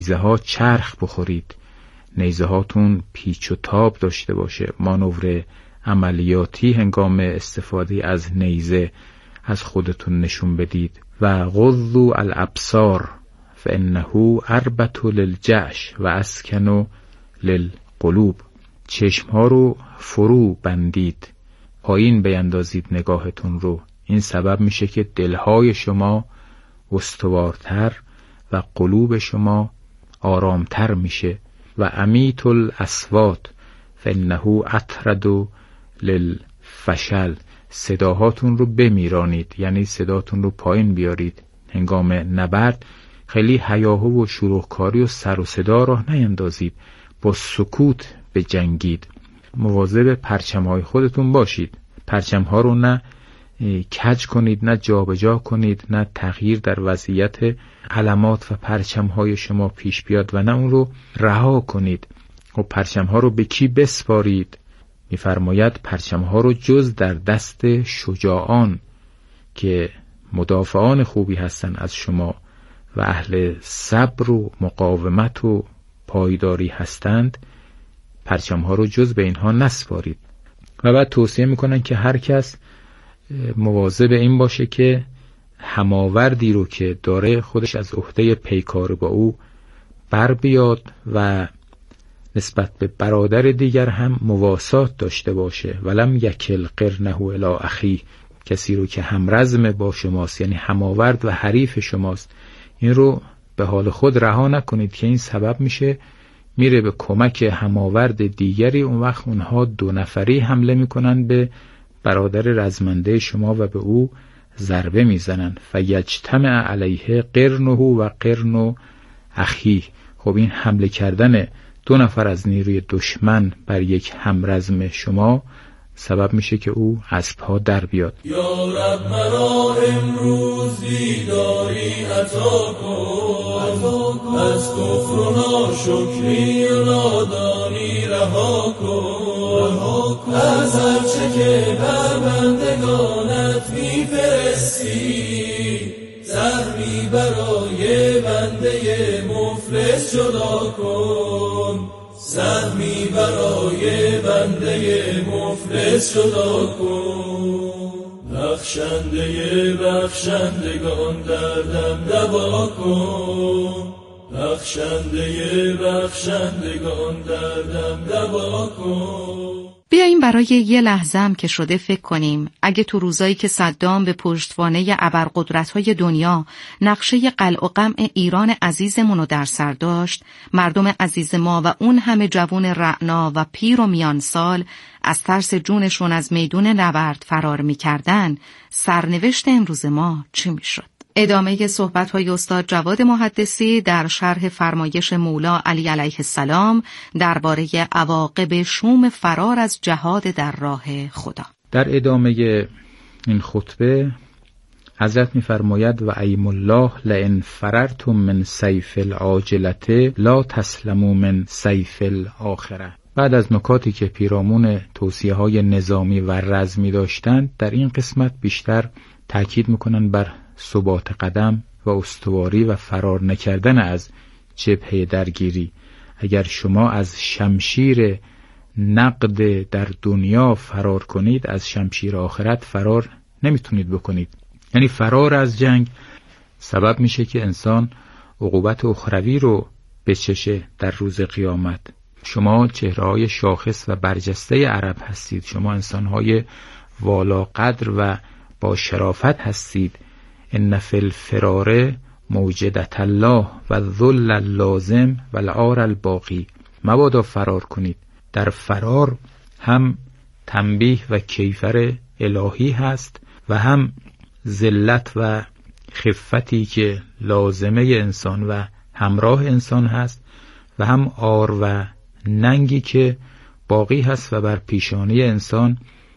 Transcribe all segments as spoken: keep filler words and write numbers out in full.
نیزه ها چرخ بخورید، نیزه هاتون پیچ و تاب داشته باشه، مانور عملیاتی هنگام استفاده از نیزه از خودتون نشون بدید. و غضوا الابصار فانه اربط للجأش و اسکن للقلوب. چشم ها رو فرو بندید، پایین بیندازید نگاهتون رو. این سبب میشه که دلهای شما استوارتر و قلوب شما آرامتر میشه. و امیت الاصوات فانه اطرد للفشل. صداهاتون رو بمیرانید، یعنی صداتون رو پایین بیارید. هنگام نبرد خیلی هیاهو و شروعکاری و سر و صدا راه نیندازید، با سکوت بجنگید. مواظب پرچم‌های خودتون باشید. پرچم‌ها رو نه کج کنید، نه جابجا کنید، نه تغییر در وضعیت علامات و پرچم‌های شما پیش بیاد و نه اون رو رها کنید. و پرچم‌ها رو به کی بسپارید؟ می‌فرماید پرچم‌ها رو جز در دست شجاعان که مدافعان خوبی هستن از شما و اهل صبر و مقاومت و پایداری هستند، پرچم‌ها رو جز به اینها نسپارید. و بعد توصیه میکنن که هر کس مواظب این باشه که هماوردی رو که داره خودش از عهده پیکار با او بر بیاد و نسبت به برادر دیگر هم مواسات داشته باشه. ولم یکل قرنه الی اخی. کسی رو که همرزم با شماست، یعنی هماورد و حریف شماست، این رو به حال خود رها نکنید که این سبب میشه میره به کمک هماورد دیگری. اون وقت اونها دو نفری حمله میکنن به برادر رزمنده شما و به او ضربه میزنن. فیجتمع علیه قرنه و قرن اخی. خب این حمله کردن دو نفر از نیروی دشمن بر یک همرزم شما سبب میشه که او از پا در بیاد. یا رب مرا امروز بیداری عطا کن، از کفر و ناشکری و نادانی رها کن، از هرچه که بر بندگانت میفرستی، زحمی برای بنده مفلس جدا کن، سهمی برای بنده مفلس جدا کن. بخشنده بخشندگان دردم دوا کن، بخشنده بخشندگان دردم دوا کن. بیاییم برای یه لحظه‌ام که شده فکر کنیم اگه تو روزایی که صدام به پشتوانه ابرقدرت‌های دنیا نقشه قلع و قمع ایران عزیزمونو در سر داشت، مردم عزیز ما و اون همه جوون رعنا و پیر و میان سال از ترس جونشون از میدون نبرد فرار می‌کردن، سرنوشت امروز ما چی می‌شد؟ ادامه صحبت‌های استاد جواد محدثی در شرح فرمایش مولا علی علیه السلام درباره عواقب شوم فرار از جهاد در راه خدا. در ادامه این خطبه حضرت می‌فرماید و ایم الله لئن فررتم من سیف العاجلة لا تسلموا من سیف الآخرة. بعد از نکاتی که پیرامون توصیه‌های نظامی و رزمی داشتند، در این قسمت بیشتر تاکید می‌کنند بر ثبات قدم و استواری و فرار نکردن از جبهه درگیری. اگر شما از شمشیر نقد در دنیا فرار کنید، از شمشیر آخرت فرار نمیتونید بکنید. یعنی فرار از جنگ سبب میشه که انسان عقوبت اخروی رو بچشه در روز قیامت. شما چهره‌های شاخص و برجسته عرب هستید، شما انسان‌های والا قدر و با شرافت هستید. ان فی الفرار موجدة الله و الذل اللازم و العار الباقی. مبادا فرار کنید. در فرار هم تنبیه و کیفر الهی هست و هم ذلت و خفتی که لازمه انسان و همراه انسان هست و هم عار و ننگی که باقی هست و بر پیشانی انسان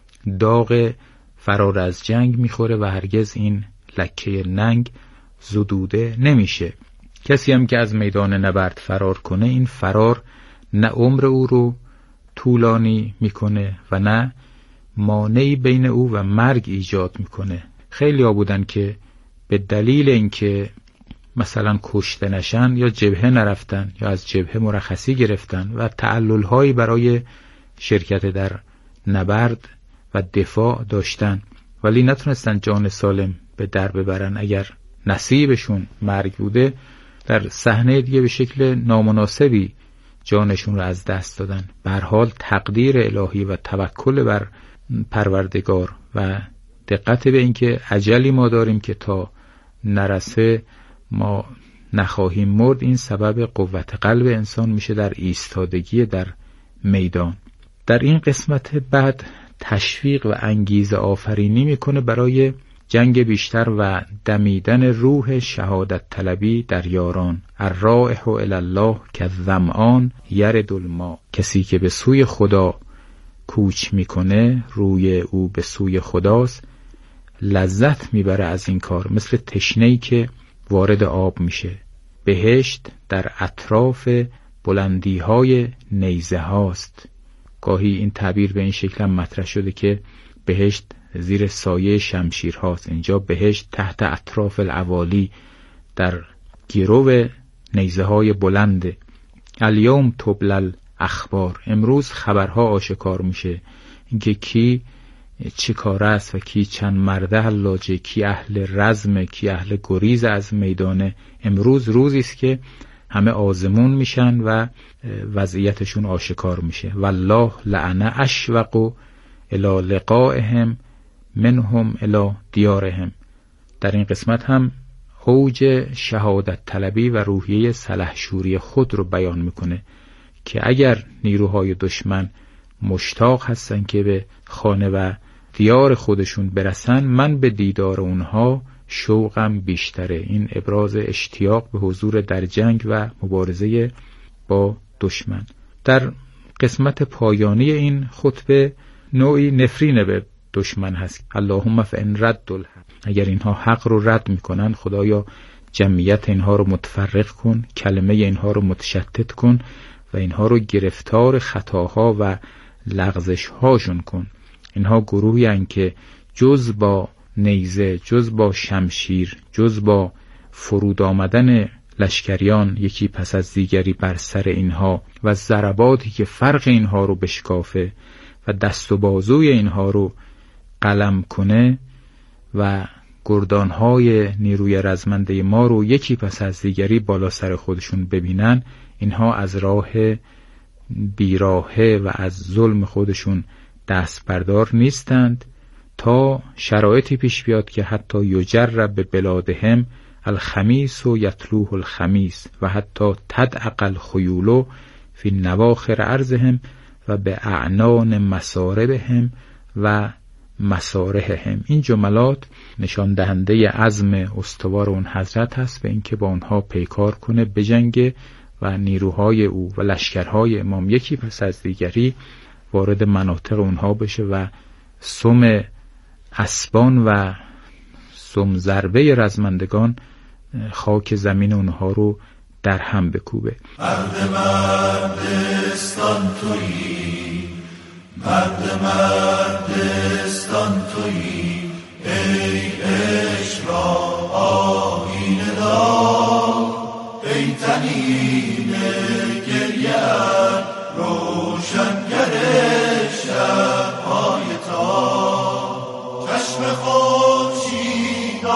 داغ فرار از جنگ میخوره و هرگز این لکه ننگ زدوده نمیشه. کسی هم که از میدان نبرد فرار کنه، این فرار نه عمر او رو طولانی میکنه و نه مانعی بین او و مرگ ایجاد میکنه. خیلی ها بودن که به دلیل اینکه مثلا کشته نشن یا جبهه نرفتن یا از جبهه مرخصی گرفتن و تعلل‌هایی برای شرکت در نبرد و دفاع داشتن، ولی نتونستن جان سالم به در ببرن. اگر نصیبشون مرگ بوده، در صحنه دیگه به شکل نامناسبی جانشون رو از دست دادن. به هر حال تقدیر الهی و توکل بر پروردگار و دقت به اینکه اجلی ما داریم که تا نرسه ما نخواهیم مرد، این سبب قوت قلب انسان میشه در ایستادگی در میدان. در این قسمت بعد تشویق و انگیزه آفرینی میکنه برای جنگ بیشتر و دمیدن روح شهادت طلبی در یاران. الرائح الی الله کالظمآن یرد الماء. کسی که به سوی خدا کوچ میکنه، روی او به سوی خداست، لذت میبره از این کار، مثل تشنه‌ای که وارد آب میشه. بهشت در اطراف بلندی های نیزه هاست. گاهی این تعبیر به این شکل هم مطرح شده که بهشت زیر سایه شمشیر هاست. اینجا بهشت تحت اطراف العوالی، در گرو نیزه های بلنده. الیوم تبلل اخبار. امروز خبرها آشکار میشه، اینکه کی چه کار است و کی چند مرده حلاجه، کی اهل رزم، کی اهل گریز از میدانه. امروز روزی است که همه آزمون میشن و وضعیتشون آشکار میشه. والله لعنه اشوق الی لقائهم منهم الی دیارهم. در این قسمت هم اوج شهادت طلبی و روحیه سلحشوری خود رو بیان میکنه که اگر نیروهای دشمن مشتاق هستن که به خانه و دیار خودشون برسن، من به دیدار اونها شوقم بیشتره. این ابراز اشتیاق به حضور در جنگ و مبارزه با دشمن. در قسمت پایانی این خطبه نوعی نفرین به دشمن هست. اللهم فإن رد الحق. اگر اینها حق رو رد میکنن، خدایا جمعیت اینها رو متفرق کن، کلمه اینها رو متشتت کن و اینها رو گرفتار خطاها و لغزش هاشون کن. اینها گروهی هستند که جز با نیزه، جز با شمشیر، جز با فرود آمدن لشکریان یکی پس از دیگری بر سر اینها و ضرباتی که فرق اینها رو بشکافه و دست و بازوی اینها رو قلم کنه و گردانهای نیروی رزمنده ما رو یکی پس از دیگری بالا سر خودشون ببینن، اینها از راه بیراهه و از ظلم خودشون دست بردار نیستند تا شرایطی پیش بیاد که حتی یجرب به بلادهم الخمیس و یتلوه الخمیس و حتی تدعق الخیول فی نواخر ارضهم و به اعنان مساربهم و مسارحهم. این جملات نشان دهنده عزم استوار اون حضرت هست به اینکه با اونها پیکار کنه، بجنگه و نیروهای او و لشکرهای امام یکی پس از دیگری وارد مناطق اونها بشه و سم اسبان و سم ضربه رزمندگان خاک زمین اونها رو در هم بکوبه. مرد مردستان تویی، مرد مردستان تویی، ای عشق را آیینه دار، ای تنین گریه‌ات روشنگر شب‌های تار، چشم خورشید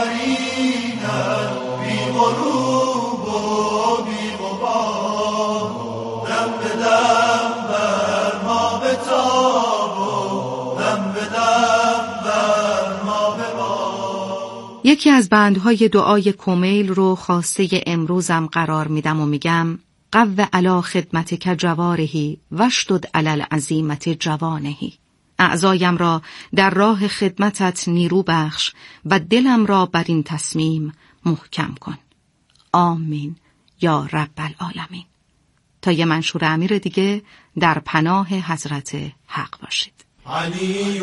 آفرینت بی غروب و بی غبار، دم به دم بر ما بتاب و دم به دم بر ما ببار. یکی از بندهای دعای کمیل رو خواسته امروزم قرار میدم و میگم قو علی خدمتک جوارحی واشدد علی العزیمة جوانحی. اعضایم را در راه خدمتت نیرو بخش و دلم را بر این تصمیم محکم کن. آمین یا رب العالمین. تا یه منشور امیر دیگه در پناه حضرت حق باشید. علی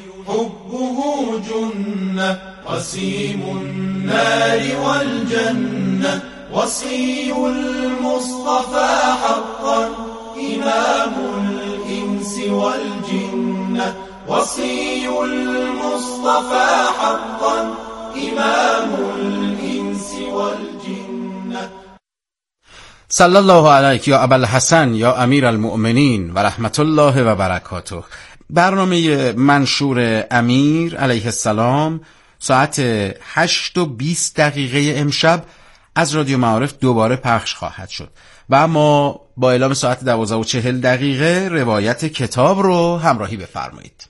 حبه جنة قسیم النار والجنة وصي المصطفى حقا إمام الإنس والجنة وصي المصطفى حقا إمام الإنس والجنة صلی الله علیک یا ابوالحسن یا امیر المؤمنین و رحمت الله و برکاته. برنامه منشور امیر علیه السلام ساعت هشت و بیست دقیقه امشب از رادیو معارف دوباره پخش خواهد شد و اما با اعلام ساعت دوازده و چهل دقیقه روایت کتاب رو همراهی بفرمایید.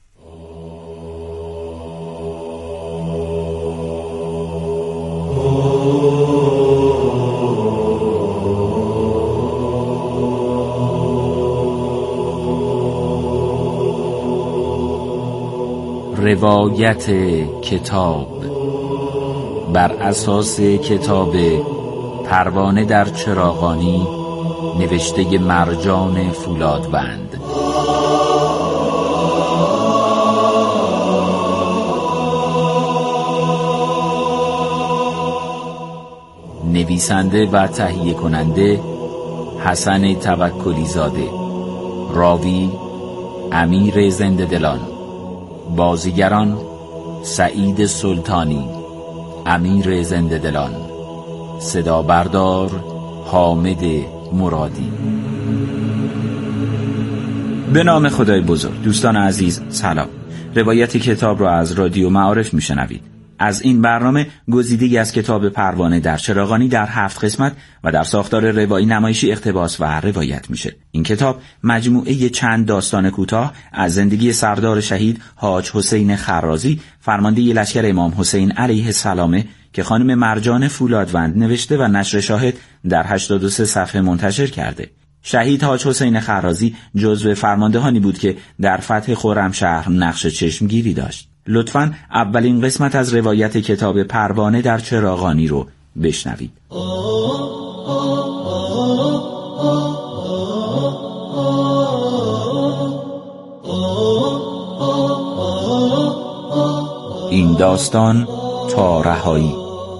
روایت کتاب بر اساس کتاب پروانه در چراغانی نوشته مرجان فولادوند. نویسنده و تهیه کننده حسن توکلی زاده. راوی امیر زنده دلان. بازیگران سعید سلطانی، امیر زنده دلان. صدا بردار حامد مرادی. به نام خدای بزرگ. دوستان عزیز سلام. روایت کتاب را از رادیو معارف میشنوید. از این برنامه گزیده‌ای از کتاب پروانه در چراغانی در هفت قسمت و در ساختار روایی نمایشی اقتباس و روایت میشه. این کتاب مجموعه چند داستان کوتاه از زندگی سردار شهید حاج حسین خرازی فرمانده لشکر امام حسین علیه السلام که خانم مرجان فولادوند نوشته و نشر شاهد در هشتاد و سه صفحه منتشر کرده. شهید حاج حسین خرازی جزو فرماندهانی بود که در فتح خرمشهر نقش چشمگیری داشت. لطفاً اولین قسمت از روایت کتاب پروانه در چراغانی رو بشنوید. این داستان تا رهایی.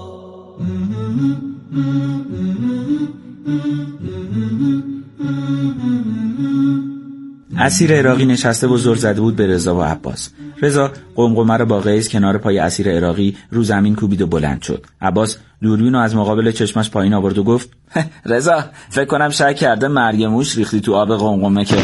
اسیر عراقی نشسته و زل زده بود به رضا و عباس. رضا قمقمه رو با قیس کنار پای اسیر عراقی رو زمین کوبید و بلند شد. عباس دوربین رو از مقابل چشمش پایین آورد و گفت رضا فکر کنم شک کرده مرگ موش ریختی تو آب قمقمه که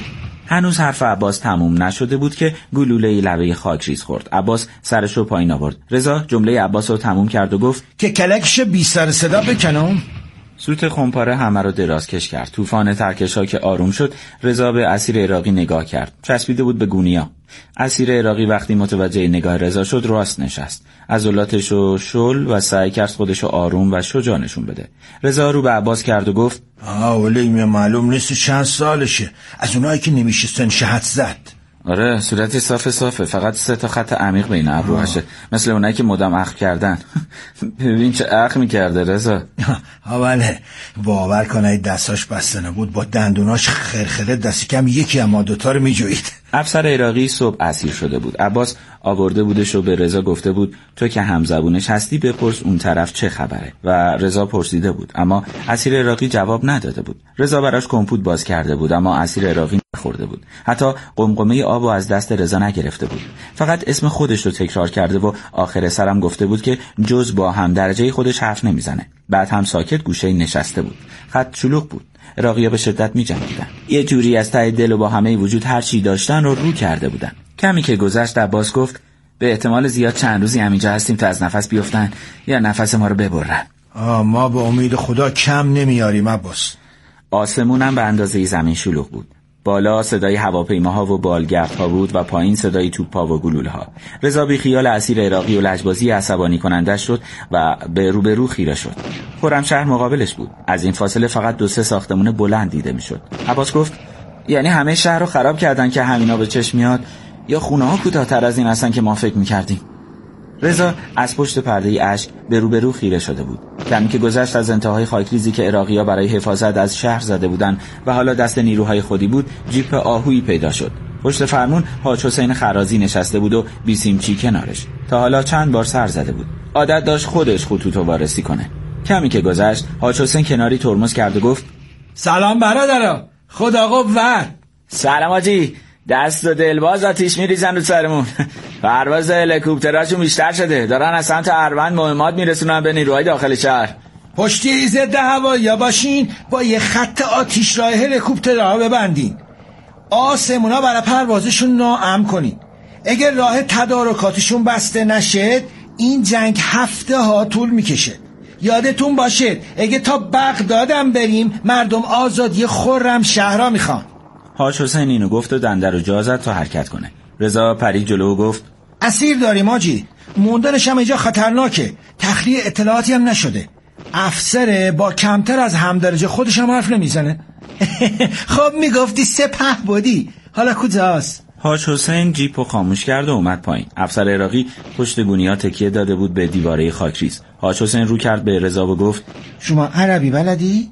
هنوز حرف عباس تموم نشده بود که گلوله لبه خاک ریز خورد. عباس سرش رو پایین آورد. رضا جمله عباس رو تموم کرد و گفت که کلکش بی سر صدا بکنم. سوت خمپاره همه رو دراز کش کرد. طوفان ترکشا که آروم شد، رضا به اسیر عراقی نگاه کرد. چسبیده بود به گونیا. اسیر عراقی وقتی متوجه نگاه رضا شد راست نشست. عضلاتش رو شل و سعی کرد خودش رو آروم و شجاع نشون بده. رضا رو به عباس کرد و گفت آه ولی معلوم نیست چند سالشه. از اونایی که نمیشه سن شهد زد. آره صورتی صاف صافه، فقط سه تا خط عمیق بین ابروهاشه، مثل اونایی که مدام اخم کردن. ببین چه اخم می‌کرده رضا. ها بله باور کنید دستاش بسته نبود، با دندوناش خرخره دستی کم یکی اما دوتا رو میجوید. افسر عراقی صبح اسیر شده بود. عباس آورده بودش و به رضا گفته بود تو که همزبونش هستی بپرس اون طرف چه خبره و رضا پرسیده بود اما اسیر عراقی جواب نداده بود. رضا براش کمپوت باز کرده بود اما اسیر عراقی نخورده بود. حتی قمقمه آبو از دست رضا نگرفته بود. فقط اسم خودش رو تکرار کرده و آخر سرم گفته بود که جز با هم درجه خودش حرف نمیزنه. بعد هم ساکت گوشه نشسته بود. خط شلوغ بود. عراقی‌ها به شدت می‌جنگیدن. یه جوری از ته دل و با همه وجود هر چی داشتن رو رو کرده بودن. کمی که گذشت عباس گفت به احتمال زیاد چند روزی همینجا هستیم تا از نفس بیفتن یا نفس ما رو ببرن. آه ما به امید خدا کم نمیاریم عباس. آسمون هم به اندازه زمین شلوغ بود. بالا صدای هواپیماها و بالگردها بود و پایین صدای توپ‌ها و گلوله‌ها. رضا بی خیال اسیر عراقی و لجبازی عصبانی کننده شد و به رو به رو خیره شد. خرمشهر مقابلش بود. از این فاصله فقط دو سه ساختمون بلند دیده میشد. عباس گفت یعنی همه شهر رو خراب کردن که همینا به چشم میاد یا خونه‌ها کوتاه‌تر از این هستن که ما فکر می‌کردیم؟ رضا از پشت پرده اشک به رو به رو خیره شده بود. کمی که گذشت از انتهای خاکریزی که عراقی‌ها برای حفاظت از شهر زده بودند و حالا دست نیروهای خودی بود، جیپ آهویی پیدا شد. پشت فرمون حاج حسین خرازی نشسته بود و بیسیمچی کنارش. تا حالا چند بار سر زده بود. عادت داشت خودش خطوطو وارسی کنه. کمی که گذشت حاج حسین کناری ترمز کرد و گفت سلام برادرها، خدا قوت. سلام حاجی. دست و دلباز آتیش میریزن رو سرمون. پرواز هلیکوپتراشون بیشتر شده، دارن از سمت اروند مهمات میرسونن به نیروهای داخل شهر. پشتی ضد هوایی باشین، با یه خط آتش راه هلیکوپترها ببندین. آسمونا برای پروازشون ناامن کنین. اگر راه تدارکاتشون بسته نشه این جنگ هفته ها طول میکشه. یادتون باشه اگه تا بغدادم بریم مردم آزادی خرم شهرها میخوان. حاج حسین اینو گفت و دنده رو جا زد تا حرکت کنه. رضا پرید جلو و گفت اسیر داریم آجی، موندنش هم اینجا خطرناکه. تخلیه اطلاعاتی هم نشده. افسر با کمتر از همدرجه خودش هم حرف نمیزنه. خب میگفتی سپه بودی، حالا کجاست؟ حاج حسین جیپو خاموش کرد و اومد پایین. افسر عراقی پشت گونی‌ها تکیه داده بود به دیواره خاکریز. حاج حسین رو کرد به رضا و گفت شما عربی بلدی؟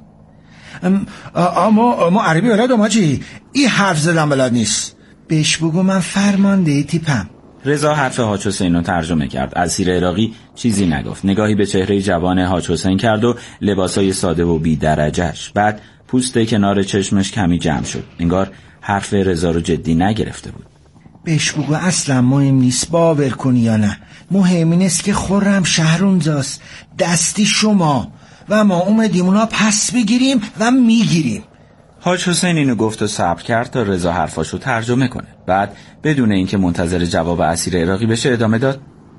اما ما عربی بلدم آجی، این حرف زدن بلد نیست. بهش بگو من فرمانده تیپم. رضا حرف حاج حسین رو ترجمه کرد. اسیر عراقی چیزی نگفت. نگاهی به چهره جوان حاج حسین کرد و لباسای ساده و بی درجهش. بعد پوست کنار چشمش کمی جمع شد. انگار حرف رضا رو جدی نگرفته بود. بهش بگو اصلا مهم نیست باور کنی یا نه. مهم این است که خرم شهر اونجاست، دستی شما و ما اومدیم اونا پس بگیریم و میگیریم. حاج حسین اینو گفت و صبر کرد تا رضا حرفاشو ترجمه کنه. بعد بدون اینکه منتظر جواب اسیر عراقی بشه ادامه داد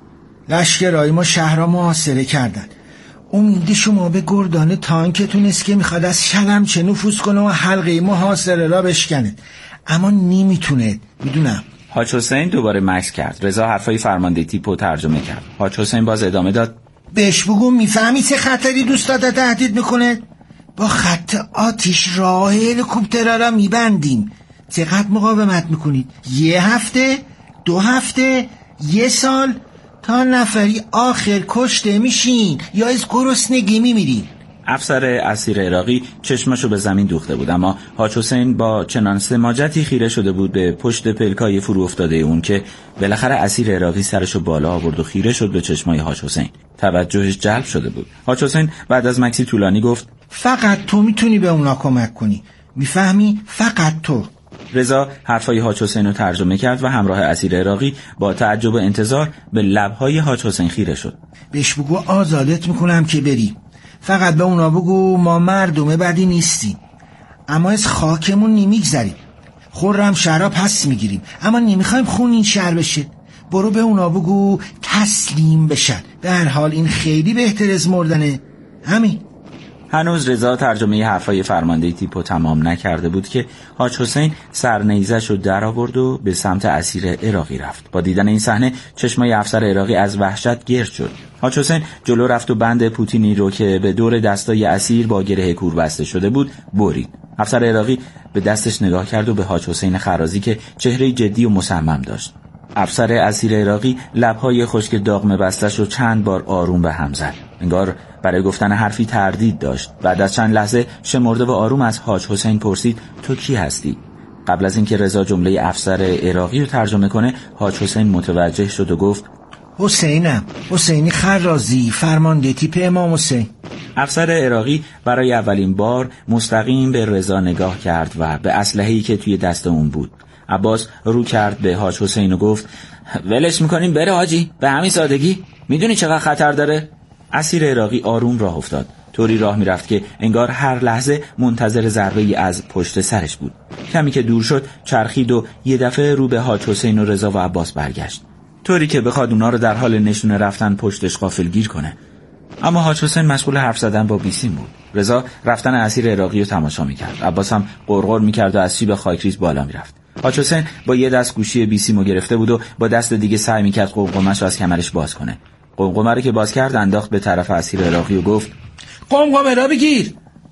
لشکرهای ما شهر را محاصره کردن. امید شما به گردان تانکتون است که میخواد از شلمچه نفوذ کنه و حلقه محاصره را بشکنه، اما نمیتونه. میدونم. حاج حسین دوباره مکث کرد. رضا حرفای فرمانده تیپو ترجمه کرد. حاج حسین باز ادامه داد بهش بگو میفهمی چه خطری دوست داده تهدید میکنه؟ با خط آتش راه هلیکوپترها را میبندیم. چقدر مقاومت میکنید؟ یه هفته؟ دو هفته؟ یه سال؟ تا نفری آخر کشته میشین یا از گرسنگی میمیرین. افسر اسیر عراقی چشمشو به زمین دوخته بود، اما حاج حسین با چنان سماجتی خیره شده بود به پشت پلکای فرو افتاده اون که بالاخره اسیر عراقی سرشو بالا آورد و خیره شد به چشمای حاج حسین. توجهش جلب شده بود. حاج حسین بعد از مکسی طولانی گفت فقط تو میتونی به اونا کمک کنی، میفهمی؟ فقط تو. رضا حرفای حاج حسین رو ترجمه کرد و همراه اسیر عراقی با تعجب و انتظار به لبهای حاج حسین خیره شد. بهش بگو آزادت میکنم که بری. فقط به اونا بگو ما مردم بدی نیستیم، اما از خاکمون نمیگذریم. خرم شهرها پس میگیریم، اما نمیخوایم خون این شهر بشه. برو به اونا بگو تسلیم بشن. به هر حال این خیلی بهتر از مردنه. همین. هنوز رضا ترجمه حرفای فرمانده تیپو تمام نکرده بود که حاج حسین سرنیزش رو در آورد و به سمت اسیر عراقی رفت. با دیدن این صحنه چشمای افسر عراقی از وحشت گرد شد. حاج حسین جلو رفت و بند پوتینی رو که به دور دستای اسیر با گره کور بسته شده بود برید. افسر عراقی به دستش نگاه کرد و به حاج حسین خرازی که چهره جدی و مصمم داشت. افسر اسیر عراقی لبهای خشک داغم بستش رو چند بار آروم به هم زد. انگار برای گفتن حرفی تردید داشت. بعد از چند لحظه شمرده و آروم از حاج حسین پرسید تو کی هستی؟ قبل از اینکه رضا جمله افسر عراقی رو ترجمه کنه حاج حسین متوجه شد و گفت حسینم، حسینی خرازی، فرمانده تیپ امام حسین. افسر عراقی برای اولین بار مستقیم به رضا نگاه کرد و به اسلحه‌ای که توی دست اون بود. عباس رو کرد به حاج حسین و گفت ولش میکنیم بره حاجی، به همین سادگی؟ میدونی چقدر خطر داره؟ اسیر عراقی آروم راه افتاد. طوری راه میرفت که انگار هر لحظه منتظر ضربه‌ای از پشت سرش بود. کمی که دور شد چرخید و یه دفعه رو به حاج حسین و رضا و عباس برگشت، طوری که بخواد اونا رو در حال نشونه رفتن پشتش غافلگیر کنه. اما حاج حسین مشغول حرف زدن با بیسیم بود. رضا رفتن اسیر عراقی رو تماشا میکرد. عباس هم غرغر میکرد و از شیب خاکریز بالا میرفت. حاج حسین با یه دست گوشی بیسیمو گرفته بود و با دست دیگه سعی میکرد قمقمش رو از کمرش باز کنه. قمقمه رو که باز کرد انداخت به طرف اسیر عراقی و گفت قمقمه را بگیر.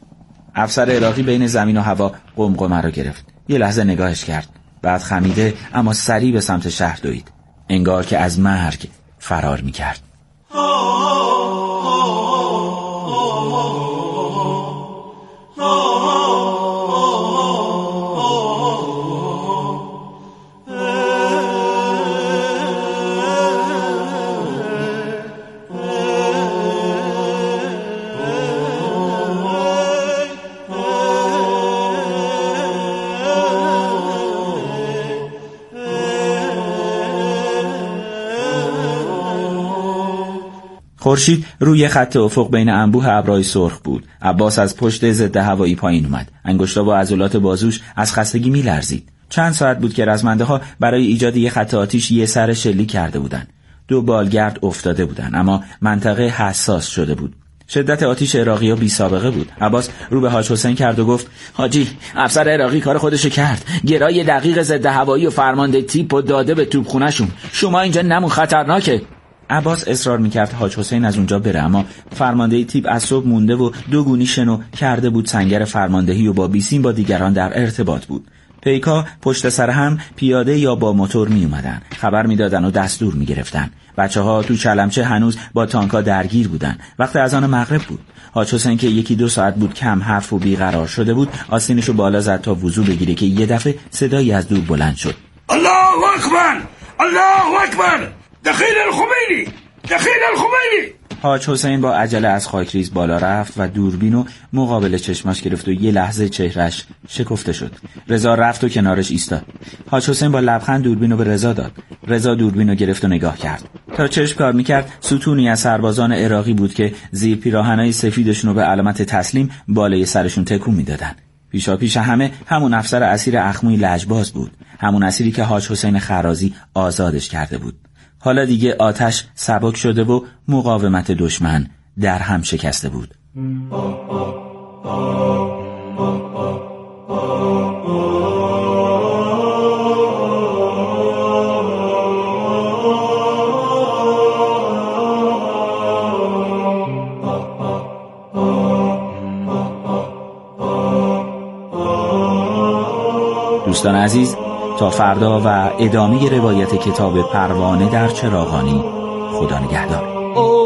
افسر عراقی بین زمین و هوا قمقمه رو گرفت. یه لحظه نگاهش کرد، بعد خمیده اما سریع به سمت شهر دوید، انگار که از مرگ فرار میکرد. خورشید روی خط افق بین انبوه ابرهای سرخ بود. عباس از پشت ضد هوایی پایین اومد. انگشتا با عضلات بازوش از خستگی میلرزید. چند ساعت بود که رزمنده ها برای ایجاد یه خط آتش یه سر شلیک کرده بودن. دو بالگرد افتاده بودن، اما منطقه حساس شده بود. شدت آتش عراقی‌ها بی سابقه بود. عباس رو به حاج حسین کرد و گفت: حاجی، افسر عراقی کار خودشو کرد. گرای دقیق ضد هوایی و فرمانده تیپ و داده به توپخونه‌شون. شما اینجا نمون، خطرناکه. عباس اصرار میکرد حاج حسین از اونجا بره، اما فرمانده تیپ از صبح مونده و دو گونی شنو کرده بود سنگر فرماندهی و با بیسیم با دیگران در ارتباط بود. پیکا پشت سر هم پیاده یا با موتور می اومدن، خبر میدادن و دستور می گرفتن. بچه ها تو چلمچه هنوز با تانکا درگیر بودن. وقت اذان مغرب بود. حاج حسین که یکی دو ساعت بود کم حرف و بیقرار شده بود، آستینشو بالا زد تا وضو بگیره که یه دفعه صدایی از دور بلند شد: الله اکبر، الله اکبر، دخیل الخمینی، دخیل الخمینی. حاج حسین با عجله از خاکریز بالا رفت و دوربینو مقابل چشماش گرفت و یه لحظه چهرش شکفته شد. رضا رفت و کنارش ایستاد. حاج حسین با لبخند دوربینو به رضا داد. رضا دوربینو گرفت و نگاه کرد. تا چشم کار میکرد ستونی از سربازان عراقی بود که زیر پیراهنای سفیدشون رو به علامت تسلیم بالای سرشون تکون میدادن. پیشا پیش همه همون افسر اسیر اخموی لجباز بود، همون اسیری که حاج حسین خرازی آزادش کرده بود. حالا دیگه آتش سبک شده و مقاومت دشمن در هم شکسته بود. دوستان عزیز، تا فردا و ادامه روایت کتاب پروانه در چراغانی. خدا نگهدار.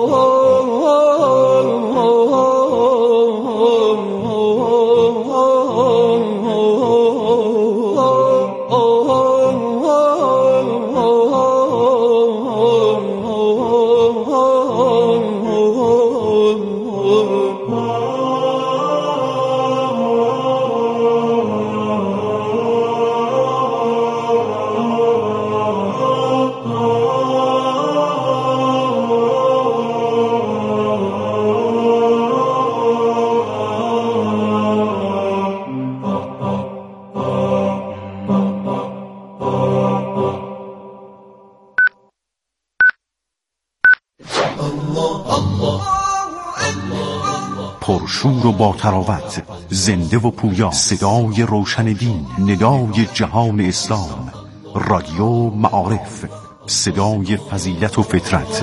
پرشور و با تراوت، زنده و پویا، صدای روشن دین، ندای جهان اسلام، رادیو معارف، صدای فضیلت و فطرت.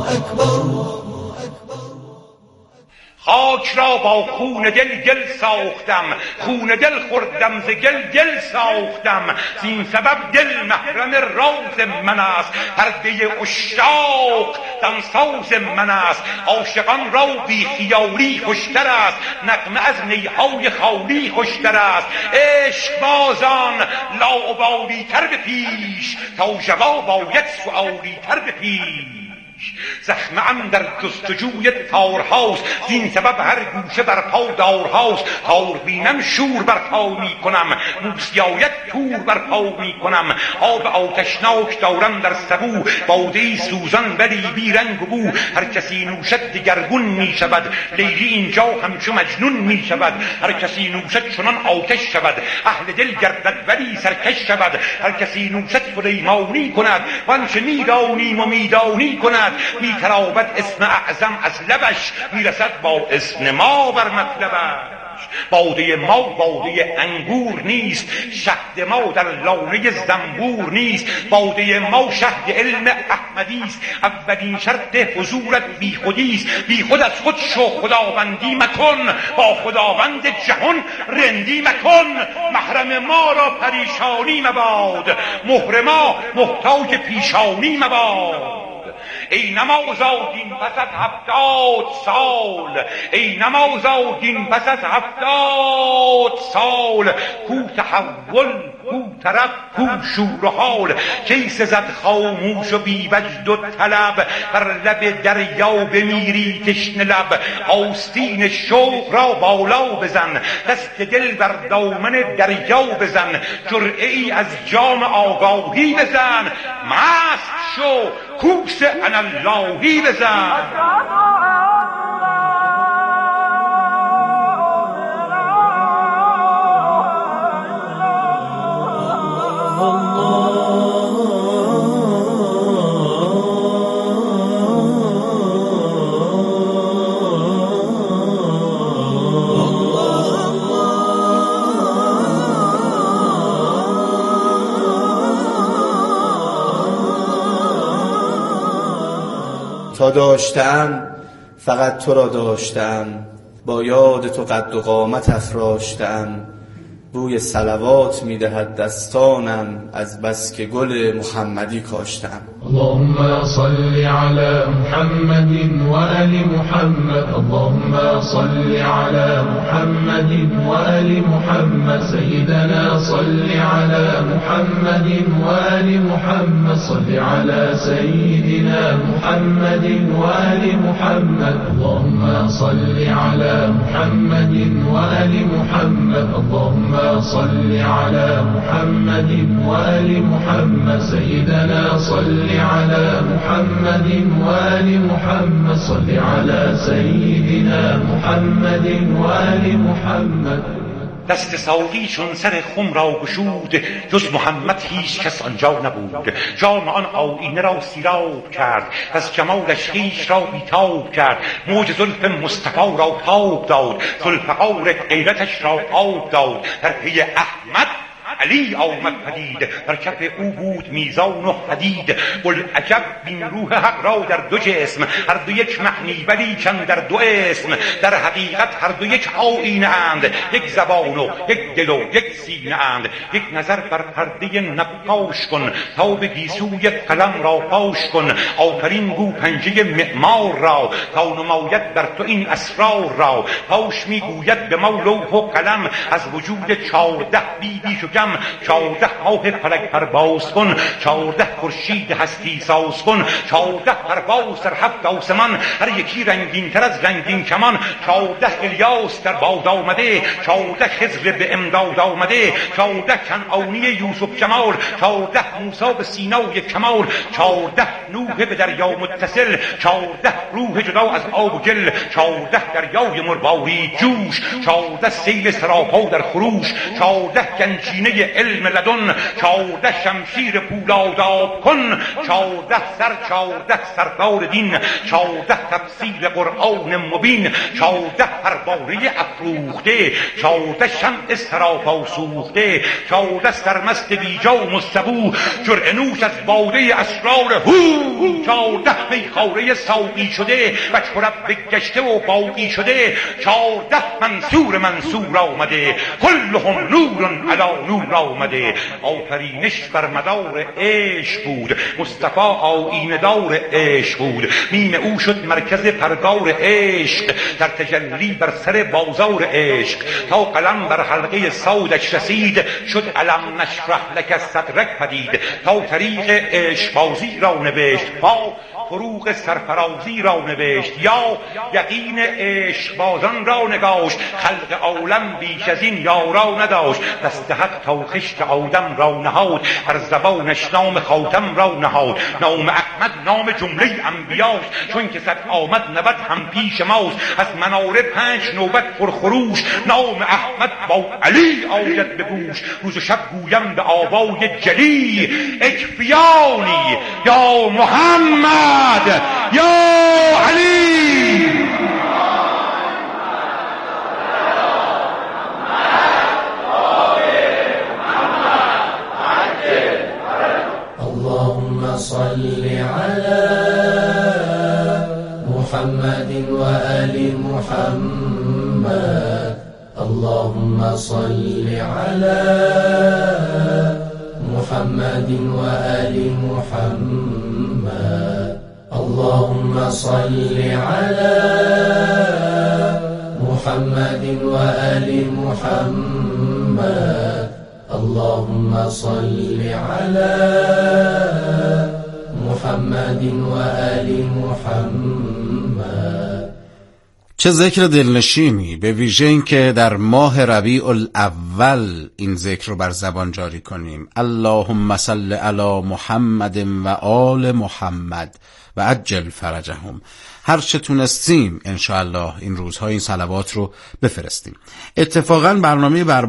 خاک را با خون دل گل ساختم، خون دل خوردم ز گل گل ساختم، زین سبب دل محرم راز من است، پرده عشاق دمساز من است. عاشقان را بی خیالی خوشتر است، نغمه از نیهای خالی خوشتر است. عشق بازان لاابالی تر به پیش، تا جواب باید سؤالی تر به پیش. زخمه ام در جستجوی تارهاست، زین سبب هر گوشه بر پا دارهاست. تار بینم شور بر پا می کنم، موسیایت تور بر پا می کنم. آب آتشناک دارم در سبو، باده سوزان ولی بی رنگ و بو. هر کسی نوشد دگرگون می شود، لیلی اینجا همچو مجنون می شود. هر کسی نوشد چنان آتش شود، اهل دل گردد ولی سرکش شود. هر کسی نوشد سلیمانی کند، وانچه میدانیم و میدانی کند. می تراود اسم اعظم از لبش، می رسد با اسم ما بر مطلبش. باده ما باده انگور نیست، شهد ما در لانه زنبور نیست. باده ما شهد علم احمدی است، اولین شرط حضورت بی خودی است. بی خود از خود شو، خداوندی مکن، با خداوند جهان رندی مکن. محرم ما را پریشانی مباد، مهر ما محتاج پیشانی مباد. ای نمازادین پس از هفتاد سال، ای نمازادین پس از هفتاد سال. کو تحول، کو طرب، کو شور و حال. کیسه زد خاموش و بی وجد و طلب، بر لب دریا بمیری تشنه لب. آستین شوق را بالا بزن، دست دل بر دامن دریا بزن. جرعه ای از جام آگاهی بزن، مست شو کوس اناللهی بزن. تا داشتم فقط تو را داشتم، با یاد تو قد و قامت افراشتم. بوی صلوات میدهد دستانم، از بس که گل محمدی کاشتم. اللهم صل على محمد وآل محمد، اللهم صل على محمد وآل محمد. سيدنا صل على محمد وآل محمد، صل على سيدنا محمد وآل محمد. اللهم صل على محمد وآل محمد، اللهم صل على محمد وآل محمد. سيدنا صل على محمد وآل محمد، صل على سيدنا محمد وآل محمد. دست ساقی چون سر خم را گشود، جز محمد هیچ کس آنجا نبود. جام آن آیینه را سیراب کرد، از جمالش خویش را بیتاب کرد. موج زلف مصطفی را تاب داد، ذوالفقار غیرتش را آب داد. در پی احمد علی آمد پدید، در کف او بود میزان و حدید. بوالعجب بین روح حق را در دو جسم، هر دو یک معنی ولیکن در دو اسم. در حقیقت هر دو یک آیینه اند، یک زبان و یک دل و یک سینه اند. یک نظر بر پرده نقاش کن، تا به گیسوی قلم را پاش کن. آفرین گو پنجه معمار را، تا نماید بر تو این اسرار را. پاش میگوید به ما لوح و قلم، از وجود چارده بیدی شو کم. چارده ماه فلک پرواز کن، چارده خورشید هستی ساز کن. چارده پرواز در هفت آسمان، هر یکی رنگین تر از رنگین کمان. چارده الیاس در باد آمده، چارده خضر به امداد آمده. چارده کنعانی یوسف جمال، چارده موسی به سینای کمال. چارده نوح به دریا متصل، چارده روح جدا از آب و گل. چارده دریای مرواری جوش، چارده سیل سراپا در خروش. چارده گنجینه علم لدن، چارده شمشیر پولاداب کن. چارده سر چارده سردار دین، چارده تفسیر قرآن مبین. چارده پروانه افروخته، چارده شمع سراپا سوخته. چارده سرمست بیجام و سبو، جرعه نوش از باده اسرار هو. چارده میخواره ساقی شده، و چرب بگشته و باقی شده. چارده منصور منصور آمده، کلهم نورن علی نور آمده. آفرینش بر مدار عشق بود، مصطفی آیینه دار عشق بود. میم او شد مرکز پرگار عشق، در تجلی بر سر بازار عشق. تا قلم بر حلقه سودش رسید، شد علم نشرح لک صدرک پدید. تا طریق عشق بازی را نوشت، با فروغ سرفرازی را نوشت. یا یقین عشق بازان را نگاشت، خلق عالم بیش از این یارا نداشت. دست حق تا خشت آدم را نهاد، هر زبانش نام خاتم را نهاد. نام احمد نام جمله انبیاست، چون که صد آمد نود هم پیش ماست. از مناره پنج نوبت پرخروش، نام احمد با علی آید به گوش. روز و شب گویم به آوای جلی، اکفیانی یا محمد یا علی. اللهم صل على محمد وآل محمد، اللهم صل على محمد وآل محمد، اللهم صل على محمد وآل محمد، اللهم صل على محمد وآل محمد. چه ذکر دلنشینی، به ویژه این که در ماه ربیع الاول این ذکر رو بر زبان جاری کنیم. اللهم صل علی محمد و آل محمد و عجل فرجهم. هر چه تونستیم انشاءالله این روزها این صلوات رو بفرستیم. اتفاقا برنامه بر